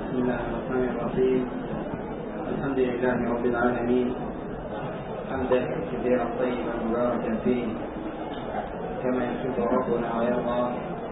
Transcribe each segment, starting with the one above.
بسم الله الرحمن الرحيم. الحمد لله رب العالمين حمدا كثيرا طيبا مباركا فيه كما يحب ربنا ويرضى،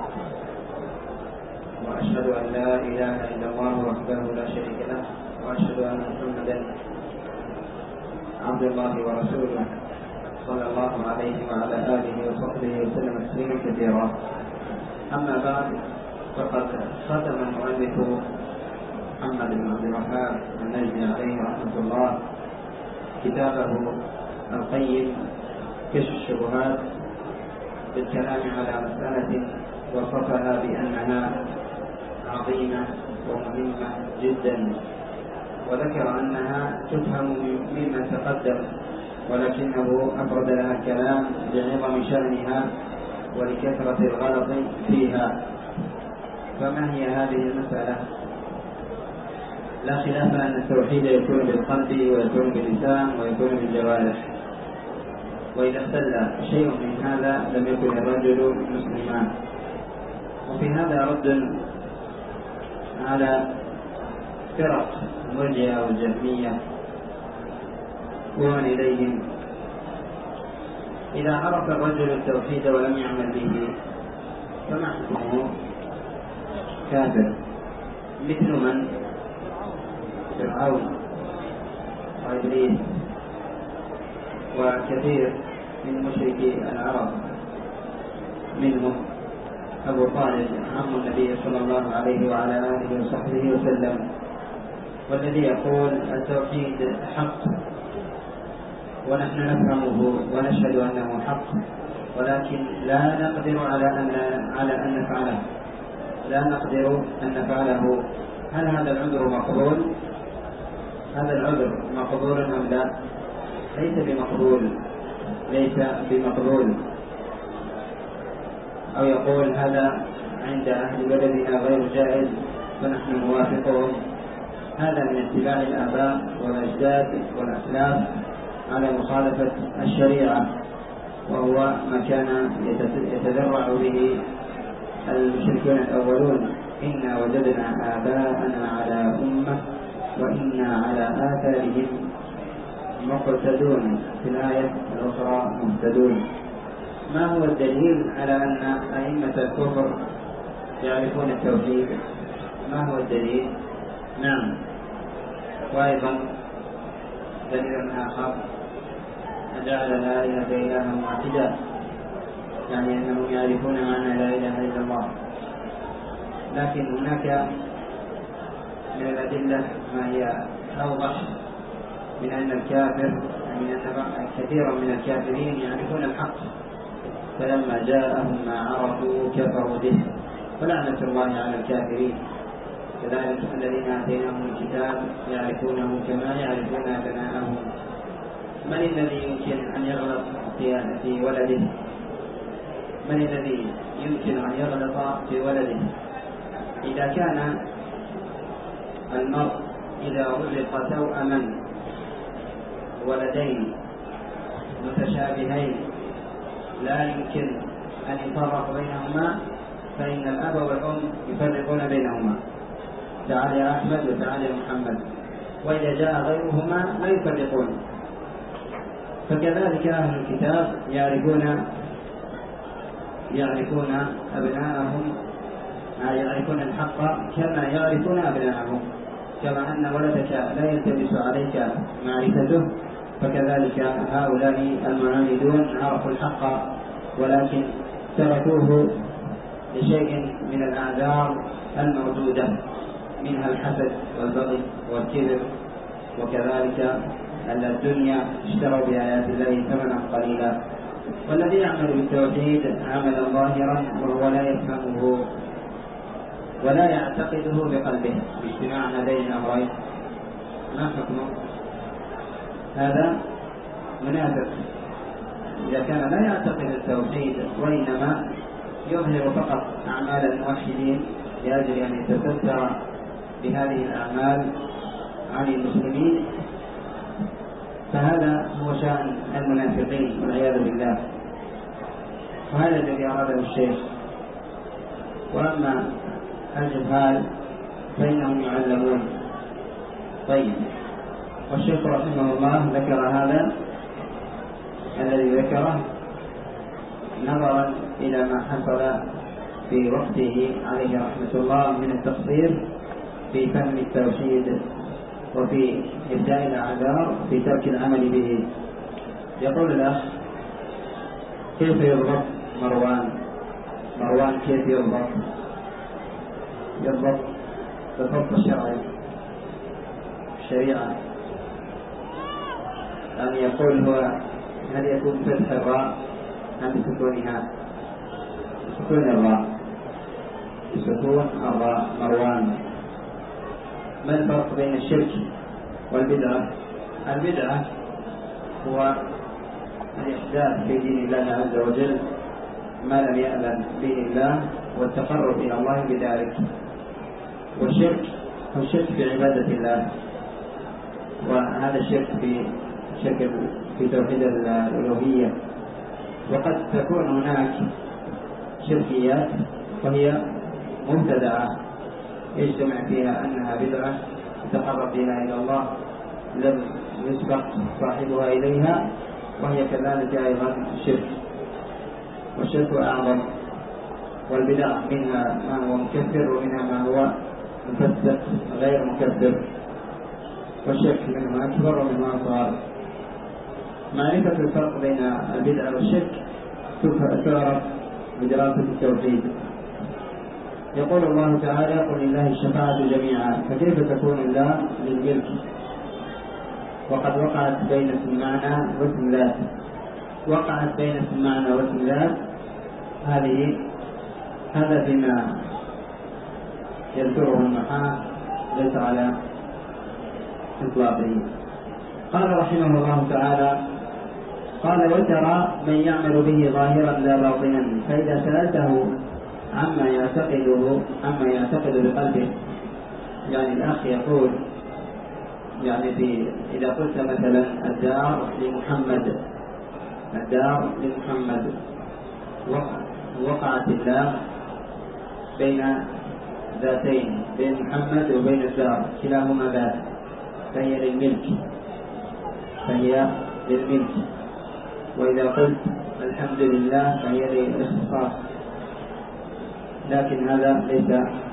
وأشهد أن لا إله إلا الله وحده لا شريك له، وأشهد أن محمدا عبد الله ورسوله صلى الله عليه وعلى آله وصحبه وسلم تسليما كثيرا. أما بعد، فقد ختم المؤلف محمد بن عبد الوهاب النجدي عليه رحمة الله كتابه القيم كشف الشبهات بالكلام على مسألة وصفها بأنها عظيمة ومهمة جدا، وذكر أنها تفهم مما تقدم، ولكنه أفرد لها الكلام لعظم شأنها ولكثرة الغلط فيها. فما هي هذه المسألة؟ لا خلاف أن التوحيد يكون بالقلب ويكون باللسان ويكون بالجوارح، وإذا اختل شيء من هذا لم يكن الرجل مسلما. وفي هذا رد على فرق المرجئة والجهمية ومن إليهم. إذا عرف الرجل التوحيد ولم يعمل به فما حكمه؟ كافر، مثل من؟ فرعون وإبليس وكثير من مشركي العرب، منهم أبو طالب عم النبي صلى الله عليه وعلى آله وصحبه وسلم، والذي يقول التوحيد حق ونحن نفهمه ونشهد أنه حق، ولكن لا نقدر على أن نفعله، لا نقدر أن نفعله. هل هذا العذر مقبول؟ هذا العذر مقبول أم لا؟ ليس بمقبول، ليس بمقبول. أو يقول هذا عند أهل بلدنا غير جائز فنحن نوافقهم. هذا من اتباع الآباء والأجداد والأسلاف على مخالفة الشريعة، وهو ما كان يتذرع به المشركون الأولون: إنا وجدنا آباءنا على أمة وإنا على آثارهم مقتدون، في الآية الأخرى مهتدون. ما هو الدليل على أن أئمة الكفر يعرفون التوحيد؟ ما هو الدليل؟ نعم. وأيضا دليل آخر: أجعل لا إله إلا هو واحدا، يعني أنهم يعرفون معنى لا إله إلا الله. لكن هناك من الأدلة ما هي أوضح من أن الكافر، من أن كثيرا من الكافرين يعرفون الحق، فلما جاءهم ما عرفوا كفروا به، فلعنة الله على الكافرين. كذلك الذين آتيناهم الكتاب يعرفونه كما يعرفون أبناءهم. من الذي يمكن أن يغلط في ولده؟ من الذي يمكن أن يغلط في ولده؟ إذا كان المرء إذا رزق توأما ولدين متشابهين لا يمكن أن يفرق بينهما، فإن الأب والأم يفرقون بينهما، تعالى يا أحمد وتعالى يا محمد، وإذا جاء غيرهما لا يفرقون. فكذلك أهل الكتاب يعرفون أبناءهم، يعرفون الحق كما يعرفون أبناءهم. كما أن ولدك لا يلتبس عليك معرفته، فكذلك هؤلاء المعاندون عرفوا الحق ولكن تركوه لشيء من الأعذار الموجودة، منها الحسد والبغي والكبر، وكذلك أن الدنيا اشتروا بآيات الله ثمنا قليلا. والذي يعمل بالتوحيد عملا ظاهرا وهو لا يفهمه ولا يعتقده بقلبه باجتماع هذين الأمرين، ما حكمه؟ هذا منافق إذا كان لا يعتقد التوحيد وإنما يظهر فقط أعمال الموحدين لأجل أن يتستر بهذه الأعمال عن المسلمين، فهذا هو شأن المنافقين والعياذ بالله. وهذا الذي أراده الشيخ. وأما الجهال فإنهم يعلمون. طيب، والشيخ رحمه الله ذكر هذا الذي ذكره نظرا إلى ما حصل في وقته عليه رحمة الله من التقصير في فهم التوحيد وفي إبداء الأعذار في ترك العمل به. يقول الأخ: كيف يضبط مروان كيف يضبط بالضبط الشرعي الشريعة؟ أن يقول هو هل يكون فتح الراء أم بسكونها؟ بسكون الراء مروان. ما الفرق بين الشرك والبدعة؟ البدعة هو الإحداث في دين الله عز وجل ما لم يأذن به الله والتقرب إلى الله بذلك. والشرك هو الشرك في عبادة الله، وهذا الشرك في توحيد الألوهية. وقد تكون هناك شركيات وهي مبتدعة يجتمع فيها أنها بدعة يتقرب بها إلى الله لم يسبق صاحبها إليها، وهي كذلك أيضا الشرك. والشرك أعظم، والبدع منها ما هو مكفر ومنها ما هو مفسق غير مكفر، والشرك منه أكبر ومنه أصغر. معرفة الفرق بين البدع والشرك تعرف بدراسة التوحيد. يقول الله تعالى: قل لله الشفاعة جميعا، فكيف تكون الله للملك؟ وقد وقعت بين اسم المعنى واسم ذات. وقعت بين اسم المعنى واسم ذات هذا فيما يذكره النحاة ليس على إطلاقه. قال رحمه الله تعالى: قال: وترى من يعمل به ظاهرا لا باطنا، فإذا سألته عما يعتقد بقلبه. يعني الأخ يقول إذا قلت مثلا الدار لمحمد وقعت الله بين ذاتين، بين محمد وبين الدار، كلاهما ذات، فهي للملك. وإذا قلت الحمد لله فهي للاختصاص، لكن هذا ليس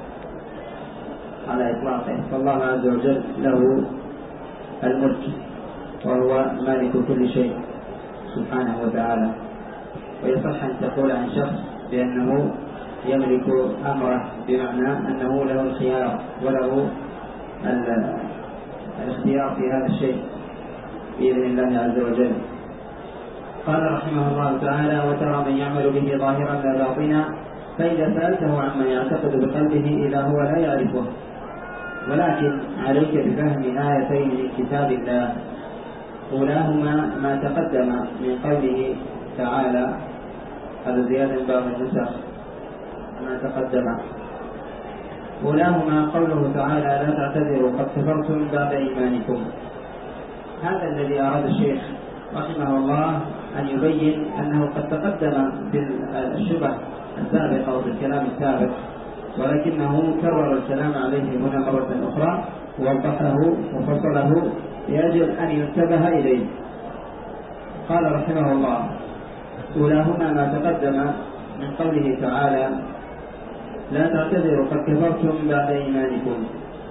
على إطلاقه، فالله عز وجل له الملك وهو مالك كل شيء سبحانه وتعالى. ويصح أن تقول عن شخص بأنه يملك أمره، بمعنى أنه له الخيار وله الاختيار في هذا الشيء بإذن الله عز وجل. قال رحمه الله تعالى: وترى من يعمل به ظاهرا لا باطنا، فإذا سألته عما يعتقد بقلبه إذا هو لا يعرفه. ولكن عليك بفهم آيتين من كتاب الله، أولاهما ما تقدم من قوله تعالى، هذا زيادة من بعض النسخ، ما تقدم، أولاهما قوله تعالى: لا تعتذروا قد كفرتم بعد إيمانكم. هذا الذي أراد الشيخ رحمه الله أن يبين أنه قد تقدم بالشبه السابقة وبالكلام السابق، ولكنه كرر الكلام عليه هنا مرة أخرى ووضحه وفصله لأجل أن ينتبه إليه. قال رحمه الله: أولاهما ما تقدم من قوله تعالى: لا تعتذروا قد كفرتم بعد إيمانكم.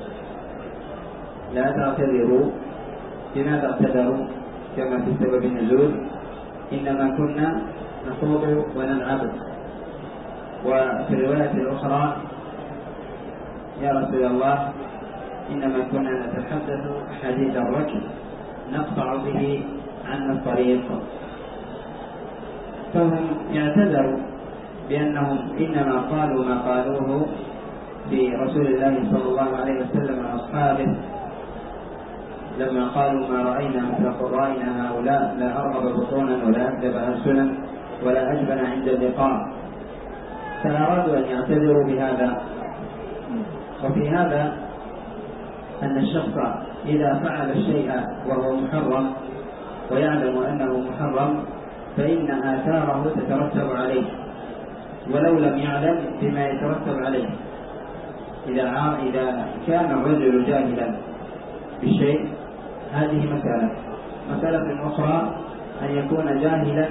لا تعتذروا، لماذا اعتذروا؟ كما في سبب النزول: إنما كنا نخوض ونلعب. وفي الرواية الأخرى: يا رسول الله إنما كنا نتحدث حديث الركب نقطع به عنا الطريق. فهم اعتذروا بأنهم إنما قالوا ما قالوه برسول الله صلى الله عليه وسلم وأصحابه لما قالوا: ما رأينا مثل قرائنا هؤلاء، لا أرغب بطونا ولا أكذب ألسنا ولا أجبن عند اللقاء. فأرادوا أن يعتذروا بهذا. وفي هذا أن الشخص إذا فعل الشيء وهو محرم ويعلم أنه محرم فإن آثاره تترتب عليه ولو لم يعلم بما يترتب عليه. إذا كان الرجل جاهلا بالشيء هذه مسألة أخرى أن يكون جاهلا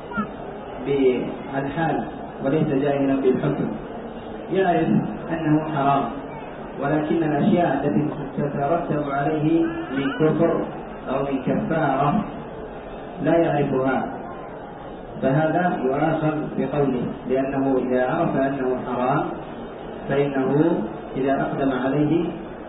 بالحال وليس جاهلا بالحكم، يعرف أنه حرام ولكن الأشياء التي تترتب عليه من كفر أو من كفارة لا يعرفها، فهذا يؤاخذ بقوله، لأنه إذا عرف أنه حرام فإنه إذا أقدم عليه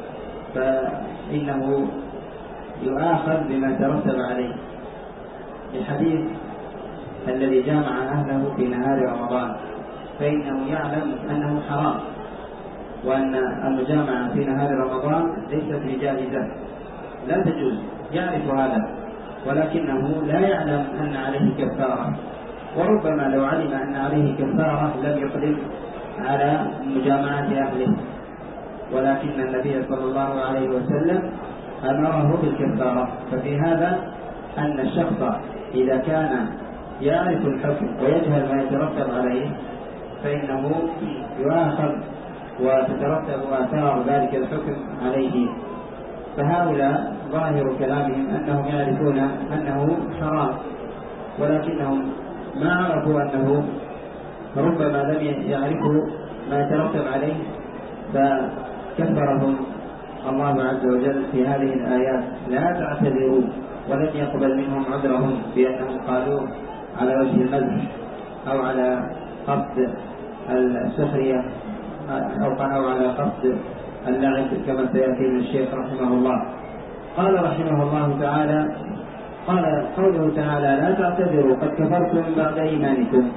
فإنه يؤاخذ بما ترتب عليه. الحديث الذي جامع أهله في نهار رمضان فإنه يعلم أنه حرام، وأن المجامعة في نهار رمضان ليست بجائزة لا تجوز، يعرف هذا ولكنه لا يعلم أن عليه كفارة، وربما لو علم أن عليه كفارة لم يقدم على مجامعة أهله، ولكن النبي صلى الله عليه وسلم أمره بالكفارة. ففي هذا أن الشخص إذا كان يعرف الحكم ويجهل ما يترتب عليه فإنه يؤاخذ وتترتب آثار ذلك الحكم عليه. فهؤلاء ظاهر كلامهم أنهم يعرفون أنه حرام، ولكنهم ما عرفوا أنه ربما لم يعرفوا ما يترتب عليه فكفرهم الله عز وجل في هذه الآيات: لا تعتذروا، ولن يقبل منهم عذرهم بأنهم قالوا على وجه المزح أو على قصد السخرية أو على قصد اللعب كما سيأتي من الشيخ رحمه الله. قال رحمه الله تعالى: قال قوله تعالى: لا تعتذروا قد كفرتم بعد إيمانكم.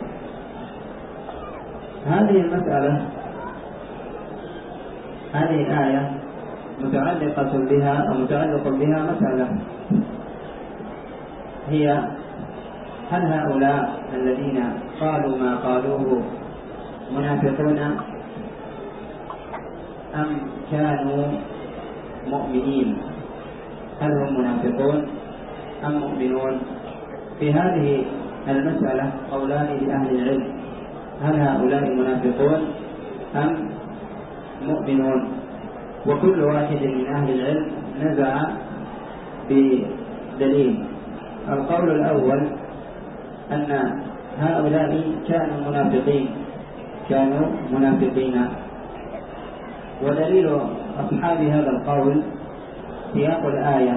هذه المسألة، هذه الآية متعلق بها مسألة، هي: هل هؤلاء الذين قالوا ما قالوه منافقون أم كانوا مؤمنين؟ هل هم منافقون أم مؤمنون؟ في هذه المسألة قولان لأهل العلم: هل هؤلاء منافقون أم مؤمنون؟ وكل واحد من أهل العلم نزع بدليل. القول الأول أن هؤلاء كانوا منافقين، ودليل أصحاب هذا القول سياق الآية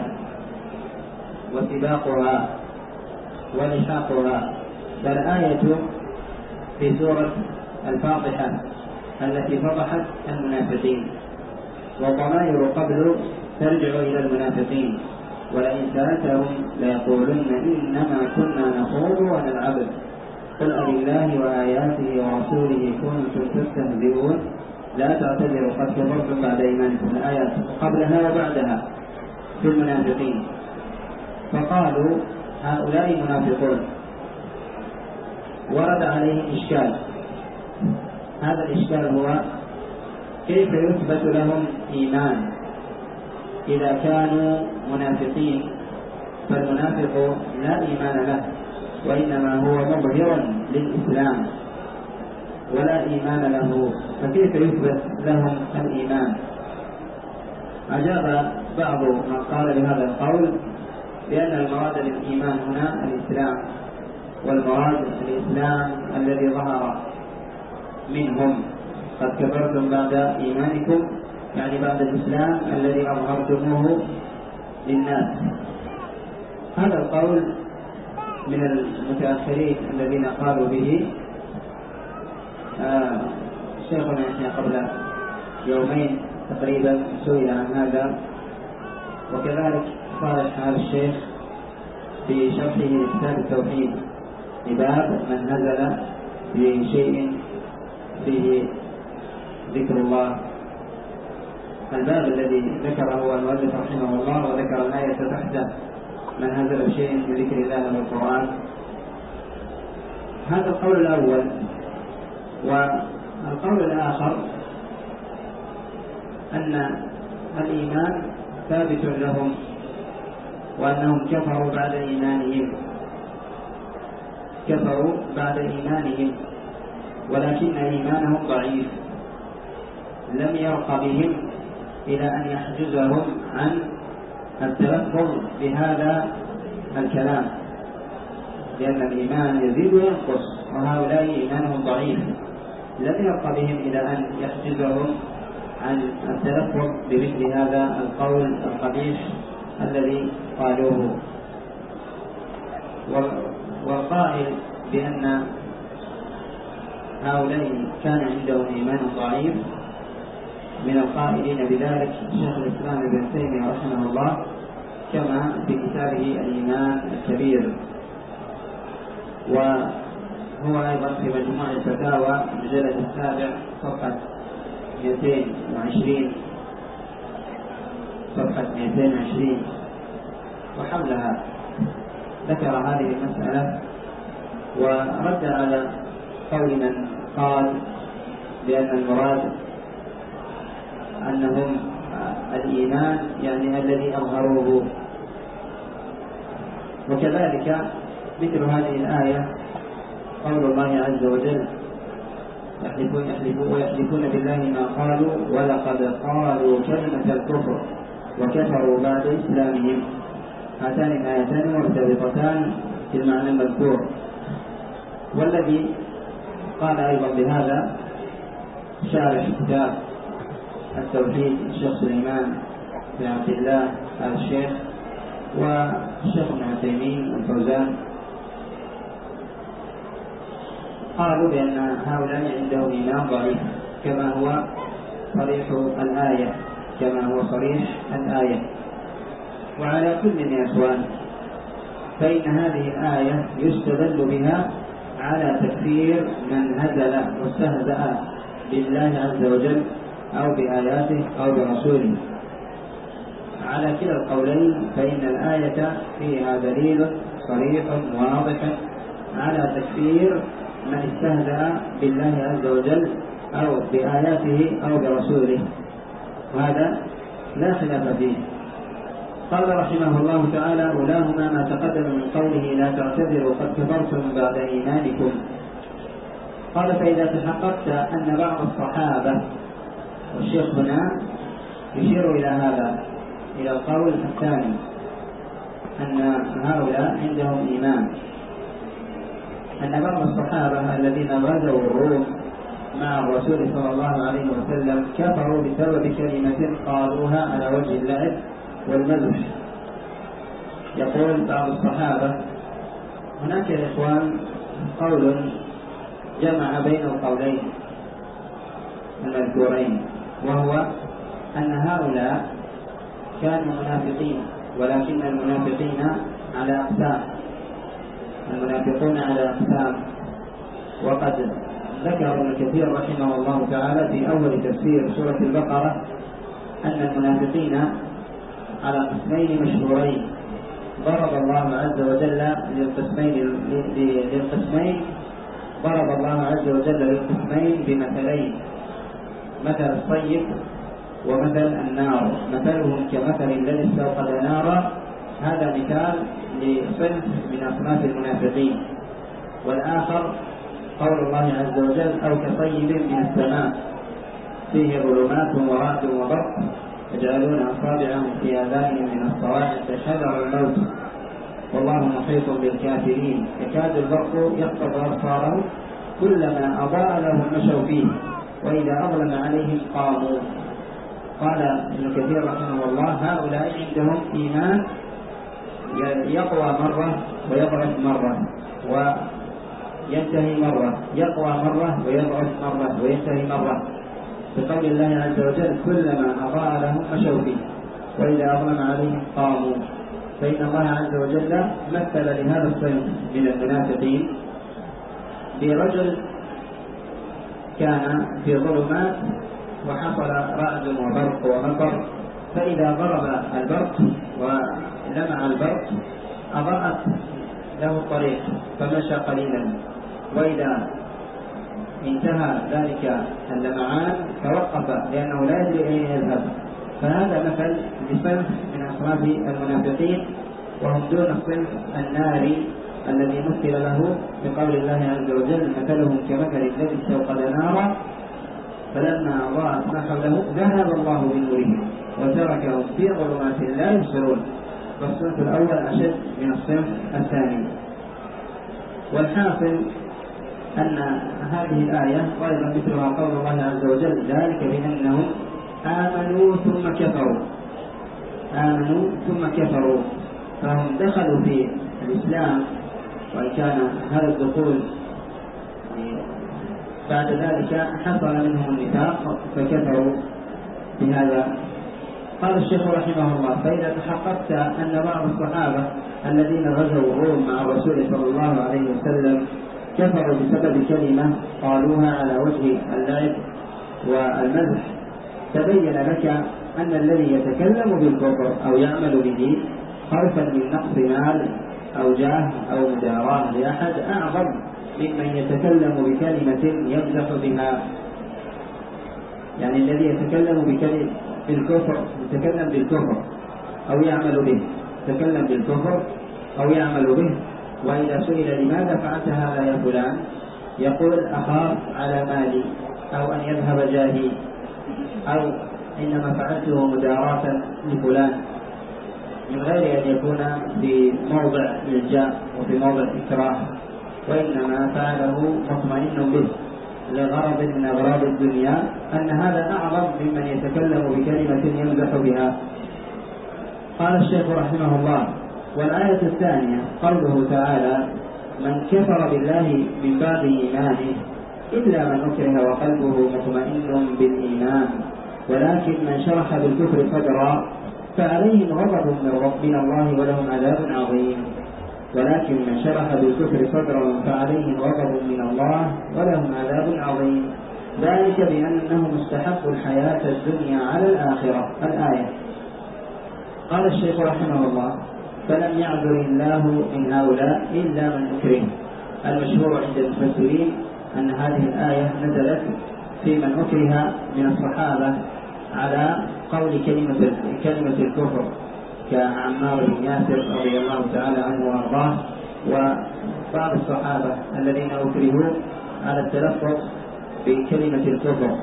وسباقها ولحاقها. فالآية في سورة الفاضحة التي فضحت المنافقين، والضمائر قبل ترجع إلى المنافقين: ولئن سألتهم ليقولن إنما كنا نخوض ونلعب قل أبالله وآياته ورسوله كنتم تستهزئون لا تعتذروا قد كفرتم بعد إيمانكم. الآيات قبلها وبعدها في المنافقين. فقالوا هؤلاء منافقون. ورد عليه إشكال، هذا الإشكال هو: كيف يثبت لهم إيمان إذا كانوا منافقين؟ فالمنافق لا إيمان له، وإنما هو مظهر للإسلام ولا إيمان له، فكيف يثبت لهم الإيمان؟ أجاب بعض من قال بهذا القول بأن المراد بالإيمان هنا الإسلام، والمراد الإسلام الذي ظهر منهم. قد كفرتم بعد إيمانكم يعني بعد الإسلام الذي أظهرتموه للناس. هذا القول من المتأخرين الذين قالوا به. شيخنا قبل يومين تقريبا سئل عن هذا، وكذلك صالح هذا الشيخ في شرحه لكتاب التوحيد لباب من نزل بشيء فيه ذكر الله. الباب الذي ذكره المؤلف رحمه الله وذكر الآية تحته: من نزل بشيء في ذكر الله من القرآن. هذا القول الأول. والقول الآخر أن الإيمان ثابت لهم وأنهم كفروا بعد إيمانهم ولكن إيمانهم ضعيف. لم يرق بهم إلى أن يحجزهم عن التلفظ بهذا الكلام، لأن الإيمان يزيد وينقص، وهؤلاء إيمانهم ضعيف. لم يرق بهم إلى أن يحجزهم عن التلفظ بمثل هذا القول القبيح الذي قالوه. والقائل بأن هؤلاء كان عندهم إيمان ضعيف من القائلين بذلك شيخ الإسلام ابن تيمية رحمه الله، كما في كتابه الإيمان الكبير، وهو أيضا في مجموع الفتاوى المجلد 7 صفحة 220 وحولها ذكر هذه المسألة، ورد على قول من قال بأن المراد أنهم الإيمان يعني الذي أظهروه. وكذلك مثل هذه الآية قول الله عز وجل: يحلفون بالله ما قالوا ولقد قالوا كلمة الكفر وكفروا بعد إسلامهم. هاتان الآيتان مرتبطتان في المعنى المذكور. والذي قال أيضا بهذا شارح كتاب التوحيد الشيخ سليمان بن عبد الله آل الشيخ والشيخ ابن عثيمين والفوزان، قالوا بأن هؤلاء عندهم إيمان ضعيف كما هو صريح الآية. وعلى كل يا إخوان، فإن هذه الآية يستدل بها على تكفير من هزل واستهزأ بالله عز وجل أو بآياته أو برسوله. على كلا القولين فإن الآية فيها دليل صريح واضح على تكفير من استهزأ بالله عز وجل أو بآياته أو برسوله، وهذا لا خلاف فيه. قال رحمه الله تعالى: أولاهما ما تقدم من قوله لا تعتذروا قد كفرتم بعد إيمانكم. قال: فإذا تحققت أن بعض الصحابة، والشيخ هنا يشير إلى هذا، إلى القول الثاني، أن هؤلاء عندهم إيمان، أن بعض الصحابة الذين غزوا الروم مع الرسول صلى الله عليه وسلم كفروا بسبب كلمة قالوها على وجه اللعب والمزح. يقول بعض الصحابة: هناك يا إخوان قول جمع بين القولين المذكورين، وهو أن هؤلاء كانوا منافقين، ولكن المنافقين على أقسام، المنافقون على أقسام. وقد ذكر ابن كثير رحمه الله تعالى في أول تفسير سورة البقرة أن المنافقين على قسمين مشهورين ضرب الله عز وجل للقسمين بمثلين: مثل الصيد ومثل النار، مثلهم كمثل الذي استوقد نارا. هذا مثال لصنف من أصناف المنافقين. والآخر قول الله عز وجل: أو كصيب من السماء فيه ظلمات ورعد وبرق يجعلون أصابعهم في آذانهم من الصواعق حذر الموت والله محيط بالكافرين يكاد البرق يخطف أبصارهم كلما أضاء لهم مشوا فيه وإذا أظلم عليهم قاموا. قال ابن كثير رحمه الله: هؤلاء عندهم إيمان يقوى مرة ويضعف مرة وينتهي مرة، يقوى مرة ويضعف مرة وينتهي مرة، بقول الله عز وجل: كلما أضاء لهم مشوا فيه وإذا أظلم عليهم قاموا. فإن الله عز وجل مثل لهذا الصنف من المنافقين برجل كان في ظلمات وحصل رعد وبرق ومطر، فإذا ضرب البرق ولمع البرق أضاءت له الطريق فمشى قليلا، وإذا انتهى ذلك اللمعان توقف لأنه لا يدري أين يذهب. فهذا مثل لصنف من أصناف المنافقين، وهم دون الصنف الناري الذي مثل له بقول الله عز وجل: مثلهم كمثل الذي استوقد نارا فلما أضاءت ما حوله ذهب الله بنورهم وتركهم في ظلمات لا يبصرون. فالصنف الأول أشد من الصنف الثاني. والحاصل أن هذه الآية وأيضا مثلها قول الله عز وجل ذلك بأنهم آمنوا ثم كفروا فهم دخلوا في الإسلام، وإن كان هذا الدخول بعد ذلك حصل منهم النفاق فكفروا بهذا. قال الشيخ رحمه الله: فإذا تحققت أن بعض الصحابة الذين غزوا الروم مع الرسول صلى الله عليه وسلم كفروا بسبب كلمة قالوها على وجه اللعب والمزح، تبين لك أن الذي يتكلم بالكفر أو يعمل به خوفا من نقص مال أو جاه أو مداراة لأحد أعظم ممن يتكلم بكلمة يمزح بها. يعني الذي يتكلم بالكفر أو يعمل به، يتكلم بالكفر أو يعمل به، وإذا سئل لماذا فعلت هذا يا فلان يقول أخاف على مالي أو أن يذهب جاهي أو إنما فعلته مداراة لفلان، من غير أن يكون في موضع إلجاء وفي موضع إكراه، وإنما فعله مطمئن به لغرض من أغراض الدنيا، أن هذا أعظم ممن يتكلم بكلمة يمزح بها. قال الشيخ رحمه الله: والآية الثانية قوله تعالى: من كفر بالله من بعد إيمانه إلا من أكره وقلبه مطمئن بالإيمان ولكن من شرح بالكفر صدرا فعليهم غضب من الله ولهم عذاب عظيم. ولكن من شرح بالكفر صدرا فعليهم غضب من الله ولهم عذاب عظيم، ذلك بأنهم استحقوا الحياة الدنيا على الآخرة. الآية. قال الشيخ رحمه الله: فلم يعذر الله من هؤلاء إلا من أكره. المشهور عند المفسرين أن هذه الآية نزلت في من أكره من الصحابة على قول كلمة الكفر كعمار بن ياسر رضي الله تعالى عنه وارضاه، وبعض الصحابة الذين أكرهوا على التلفظ بكلمة الكفر.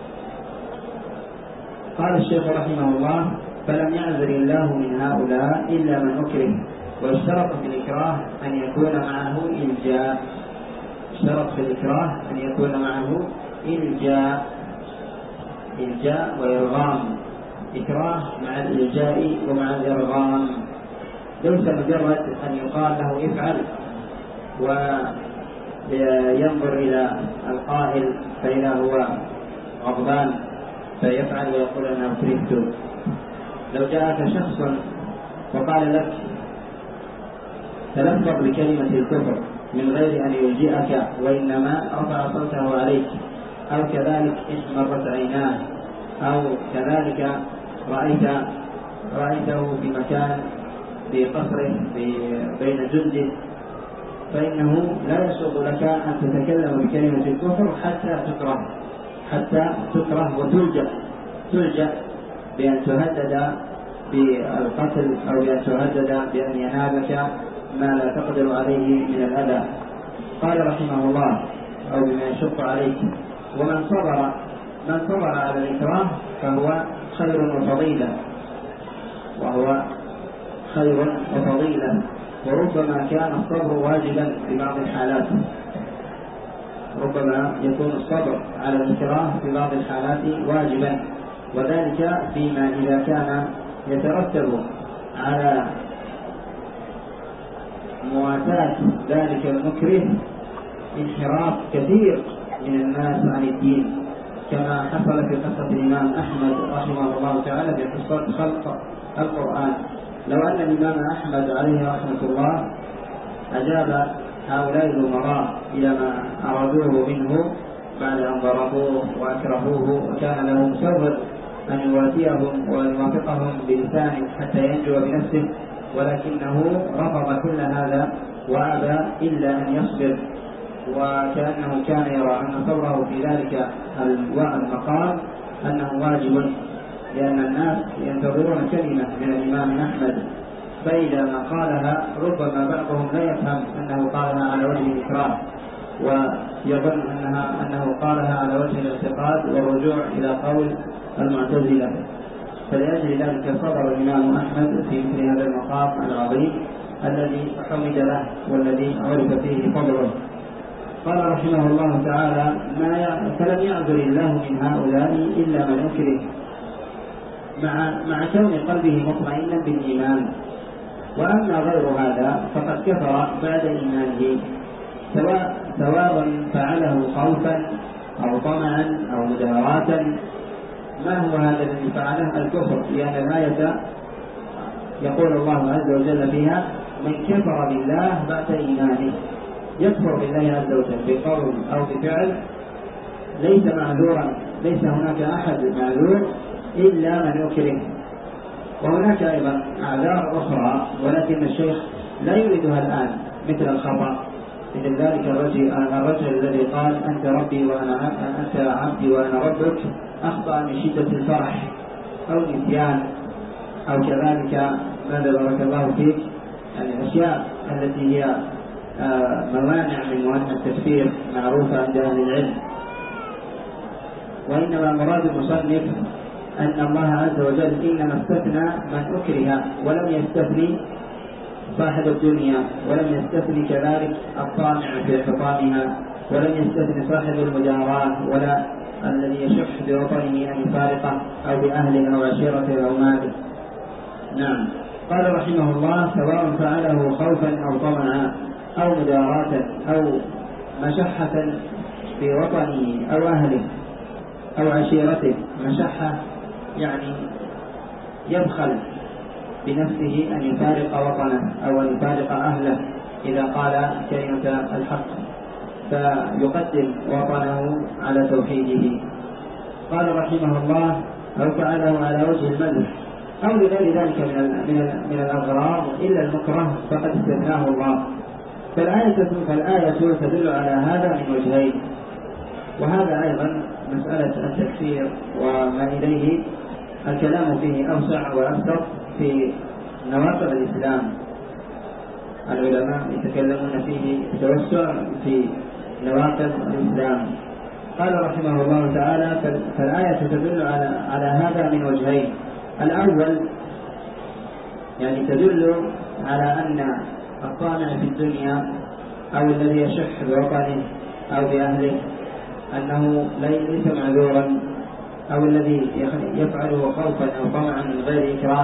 قال الشيخ رحمه الله: فلم يعذر الله من هؤلاء إلا من أكره. واشترط في الإكراه أن يكون معه إلجاء، إلجاء وإرغام. إكراه مع الإلجاء ومع الإرغام، ليس مجرد أن يقال له افعل وينظر إلى القائل فإذا هو غضبان فيفعل ويقول أنا أكرهت. لو جاءك شخص وقال لك تلفظ بكلمة الكفر من غير أن يلجئك وإنما رفع صوته عليك، أو كذلك احمرت عيناه، أو كذلك رأيته في مكان في قصره بين جنده، فإنه لا يسوغ لك أن تتكلم بكلمة الكفر حتى تكره وتلجأ بأن تهدد بالقتل أو بأن تهدد بأن ينالك ما لا تقدر عليه من الأذى. قال رحمه الله: أو بما يشق عليك. ومن صبر على الإكراه فهو خير وفضيلة، وربما كان الصبر واجبا في بعض الحالات، ربما يكون الصبر على الإكراه في بعض الحالات واجبا، وذلك فيما إذا كان يترتب على مواساة ذلك المكره انحراف كثير من الناس عن الدين، كما حصل في قصة الإمام أحمد رحمه الله تعالى في قصة خلق القرآن. لو أن الإمام أحمد عليه رحمة الله أجاب هؤلاء الأمراء إلى ما أرادوه منه بعد أن ضربوه وأكرهوه، وكان له مسوغ أن يواتيهم ويوافقهم بلسانه حتى ينجو بنفسه، ولكنه رفض كل هذا وأبى إلا أن يصبر، وكأنه كان يرى أن صبره في ذلك المقام أنه واجب، لأن الناس ينتظرون كلمة من الإمام أحمد، فإذا ما قالها ربما بعضهم لا يفهم أنه قالها على وجه الإكراه، ويظن أنه قالها على وجه الاعتقاد والرجوع إلى قول المعتزلة. فلأجل ذلك صبر الإمام أحمد في مثل هذا المقام العظيم الذي حمد له والذي عرف فيه فضله. قال رحمه الله تعالى: فلم يعذر الله من هؤلاء إلا من أكره مع كون قلبه مطمئنا بالإيمان، وأما غير هذا فقد كفر بعد إيمانه، سواء فعله خوفا أو طمعا أو مداراة. ما هو هذا الذي فعله؟ الكفر، لأن الآية يقول الله عز وجل فيها: من كفر بالله بعد إيمانه. يكفر بالله عز وجل بقول أو بفعل ليس معذورا، ليس هناك أحد معذور إلا من أكره. وهناك أيضا أعذار أخرى ولكن الشيخ لا يريدها الآن، مثل الخطأ، مثل ذلك الرجل الذي قال: أنت ربي أنت عبدي وأنا ربك، أخطأ من شدة الفرح أو النسيان، أو كذلك ماذا بارك الله فيك، يعني الأشياء التي هي موانع من موانع التكفير معروفة عند أهل العلم. وإنما مراد المصنف أن الله عز وجل إنما استثنى من أكره، ولم يستثني صاحب الدنيا، ولم يستثني كذلك الطامع في حطامها، ولم يستثني صاحب المداراة، ولا الذي يشح بوطنه أن يفارقه أو بأهله أو عشيرته أو ماله. نعم. قال رحمه الله: سواء فعله خوفا أو طمعا أو مداراة أو مشحة بوطنه أو أهله أو عشيرته. مشحة يعني يبخل بنفسه أن يفارق وطنه أو أن يفارق أهله إذا قال كلمة الحق، فيقدم وطنه على توحيده. قال رحمه الله: أو فعله على وجه المدح أو لغير ذلك من الأغراض إلا المكره فقد استثناه الله. فالآية تدل على هذا من وجهين، وهذا أيضا مسألة التكفير وما إليه الكلام فيه أوسع وأبسط في نواقض الإسلام. العلماء يتكلمون فيه توسع في نواقض الإسلام. قال رحمه الله تعالى: فالآية تدل على هذا من وجهين. الأول يعني تدل على أن الطامع في الدنيا أو الذي يشح بوطنه أو بأهله أنه ليس معذورا، أو الذي يفعله خوفا أو طمعا من غير إكراه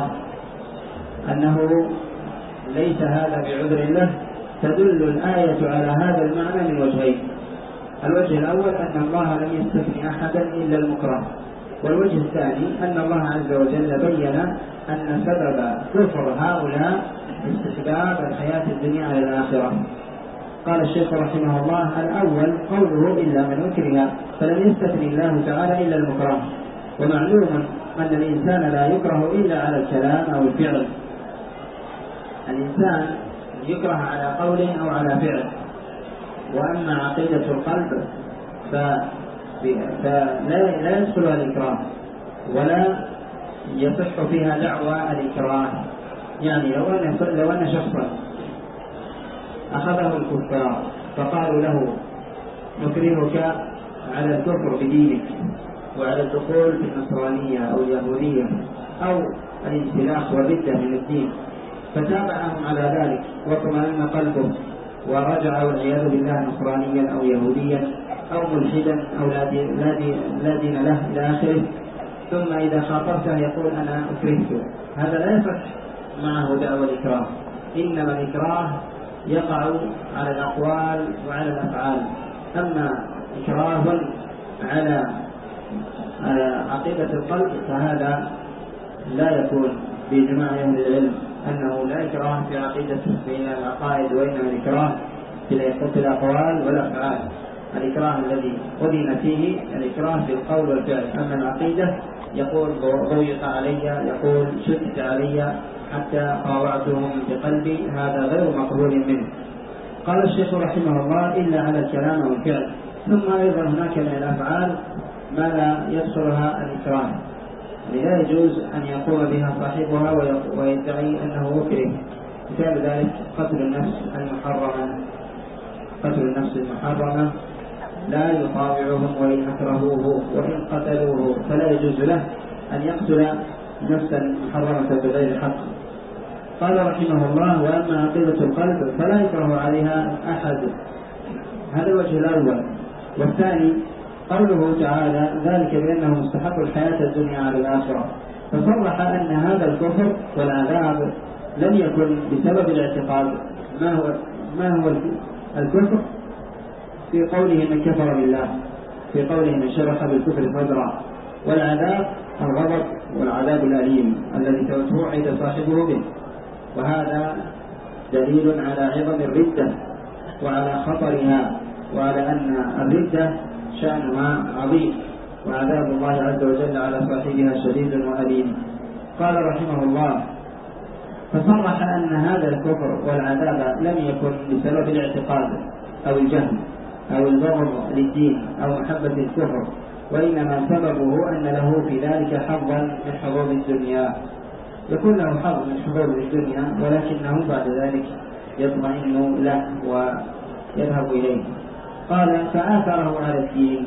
أنه ليس هذا بعذر له. تدل الآية على هذا المعنى من وجهين. الوجه الأول أن الله لم يستثني أحدا إلا المكره، والوجه الثاني أن الله عز وجل بين أن سبب كفر هؤلاء استحباب الحياة الدنيا على الآخرة. قال الشيخ رحمه الله: الأول قوله إلا من أكره، فلم يستثني الله تعالى إلا المكره. ومعلوم أن الإنسان لا يكره إلا على الكلام أو الفعل. الإنسان يكره على قول أو على فعل، وأما عقيدة القلب فلا يدخلها الإكراه ولا يصح فيها دعوى الإكراه. يعني لو أن شخصا أخذه الكفار فقالوا له: نكرهك على الكفر بدينك وعلى الدخول في النصرانية أو اليهودية أو الانسلاخ والردة من الدين، فتابعهم على ذلك واطمأن قلبه ورجع والعياذ بالله نصرانيا أو يهوديا أو ملحدا أو لا دين له إلى آخره، ثم إذا خاطبته يقول: أنا أكرهت. هذا لا يصح معه دعوى الإكراه. إنما الإكراه يقع على الأقوال وعلى الأفعال. أما إكراه على عقيدة القلب فهذا لا يكون بإجماع أهل العلم، أنه لا إكراه في عقيدة في العقائد، وإنما الإكراه في الأقوال والأفعال. الإكراه الذي أذن فيه الإكراه في القول والفعل. أما العقيدة يقول: ضيق علي، يقول: شدد علي حتى طاوعتهم بقلبي، هذا غير مقبول منه. قال الشيخ رحمه الله: إلا على الكلام والفعل. ثم أيضا هناك من الأفعال ما لا يدخلها الإكراه، لا يجوز أن يقوم بها صاحبها ويدعي أنه مكره. مثال ذلك قتل النفس المحرمة قتل النفس المحرمة لا يطاوعهم وإن أكرهوه وإن قتلوه، فلا يجوز له أن يقتل نفسا محرمة بغير حق. قال رحمه الله: وأما عقيدة القلب فلا يكره عليها أحد. هذا الوجه الأول. والثاني قوله تعالى: ذلك بأنه مستحق الحياة الدنيا على الآخرة، فصرح أن هذا الكفر والعذاب لم يكن بسبب الاعتقاد. ما هو الكفر؟ في قوله من كفر بالله، في قوله من شرح بالكفر صدرا. والعذاب الغضب والعذاب الأليم الذي توعد صاحبه به، وهذا دليل على عظم الردة وعلى خطرها، وعلى أن الردة شأنها عظيم، وعذاب الله عز وجل على صاحبها شديد وأليم. قال رحمه الله: فصرح أن هذا الكفر والعذاب لم يكن بسبب الاعتقاد أو الجهل أو البغض للدين أو محبة الكفر، وإنما سببه أن له في ذلك حظا من حظوظ الدنيا، يكون له حظ من حظوظ الدنيا، ولكنه بعد ذلك يطمئن له ويذهب إليه. قال: فآثره على الدين.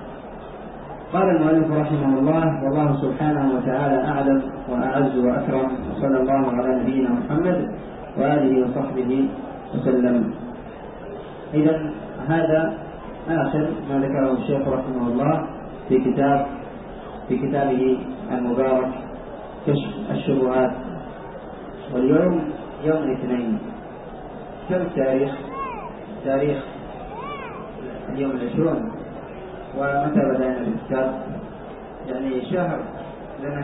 قال المؤلف رحمه الله: والله سبحانه وتعالى أعلم وأعز وأكرم، وصلى الله على نبينا محمد وآله وصحبه وسلم. إذن هذا آخر ما ذكره الشيخ رحمه الله في كتابه المبارك كشف الشبهات. واليوم يوم الاثنين. كم التاريخ؟ تاريخ اليوم 20. ومتى بدأنا الكتاب؟ يعني شهر، لنا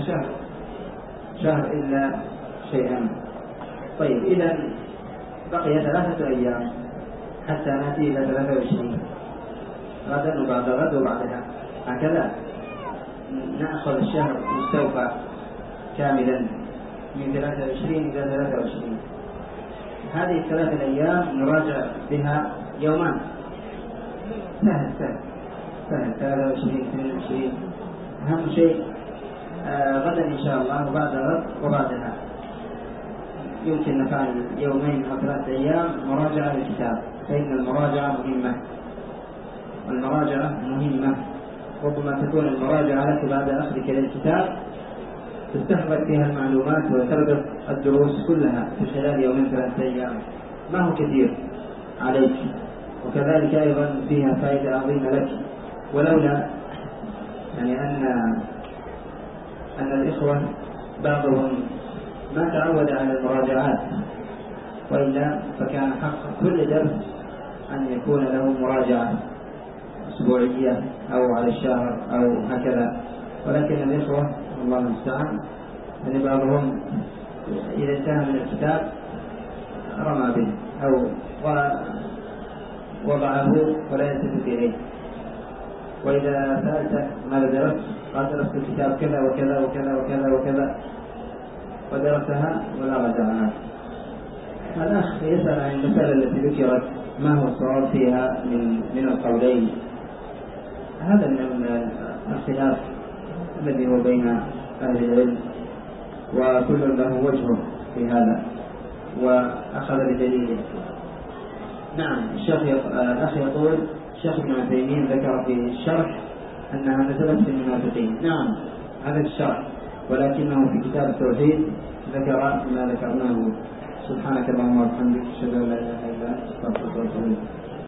شهر إلا شيئا. طيب، إذا بقي 3 أيام حتى نأتي إلى 23، غدا وبعد غد وبعدها، هكذا نأخذ الشهر مستوفى كاملا من 23 إلى 23. هذه 3 أيام نراجع بها يومان، سهل 23 22. أهم شيء غدا إن شاء الله وبعد غد وبعدها يمكن نفعل 2 أو 3 أيام مراجعة للكتاب، فإن المراجعة مهمة. ربما تكون المراجعة لك بعد أخذك للكتاب تستحضر فيها المعلومات وتربط الدروس كلها في خلال 2 3 أيام، ما هو كثير عليك، وكذلك أيضا فيها فائدة عظيمة لك. ولولا يعني أن الإخوة بعضهم ما تعود على المراجعات، وإلا فكان حق كل درس أن يكون له مراجعة أسبوعية أو على الشهر أو هكذا. ولكن الإخوة الله المستعان يعني بعضهم إذا انتهى من الكتاب رمى به أو وضعه ولا يلتفت إليه، وإذا سألته ماذا درست؟ قال: درست الكتاب كذا وكذا وكذا وكذا وكذا، ودرسها ولا رجعها. الأخ يسأل عن المسألة التي ذكرت ما هو الصواب فيها من القولين. هذا من الخلاف الذي هو بين أهل العلم، وكل له وجهه في هذا وأخذ بدليله. نعم، الأخ يقول: الشيخ ابن عثيمين ذكر في الشرح أنها نزلت في المنافقين. نعم، هذا الشرح، ولكنه في كتاب التوحيد ذكر ما ذكرناه. سبحانك اللهم وبحمدك، أشهد أن لا إله إلا أنت، أستغفرك وأتوب إليك.